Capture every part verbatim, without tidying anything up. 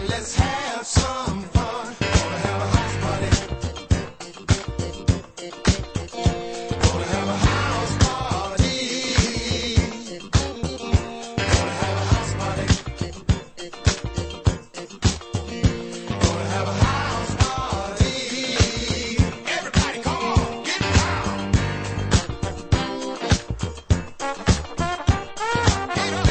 Let's have some fun. Gonna have a house party. Gonna have a house party. Gonna have a house party. Gonna have a house party. Everybody come on, get down. Get up.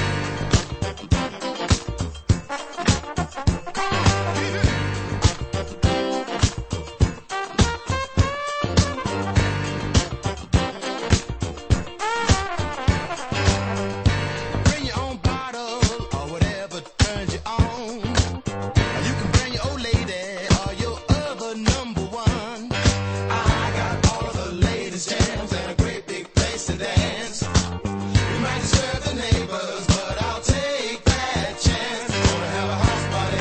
Bring your own bottle or whatever turns you on. You can bring your old lady or your other number one. I got all of the latest jams and a great big place to dance. We might disturb the neighbors, but I'll take that chance. Gonna have a house party.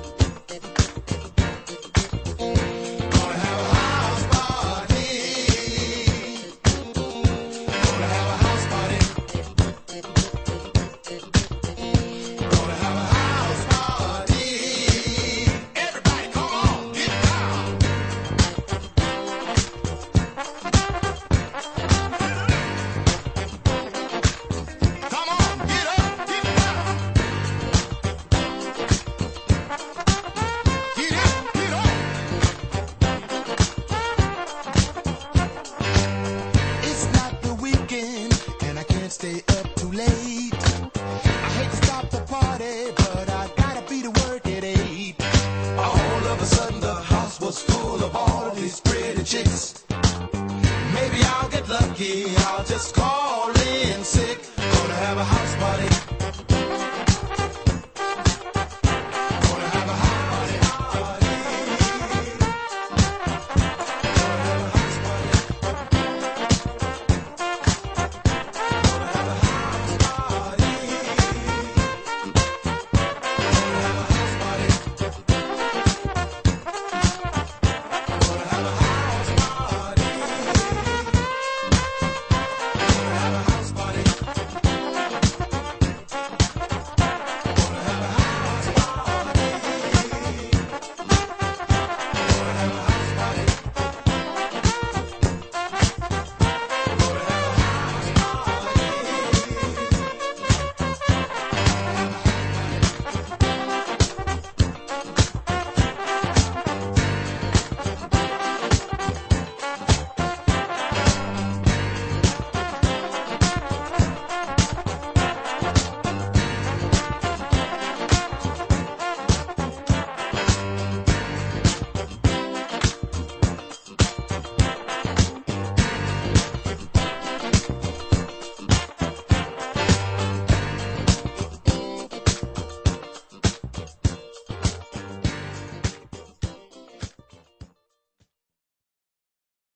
Gonna have a house party. Gonna have a house party. Gonna have a house party. Everybody come on, get down. Come on, get up, get down. Get up, get up. It's not the weekend and I can't stay up too late. I hate to stop the party, but I gotta be to work at eight. All of a sudden the house was full of all of these pretty chicks. Maybe I'll get lucky, I'll just call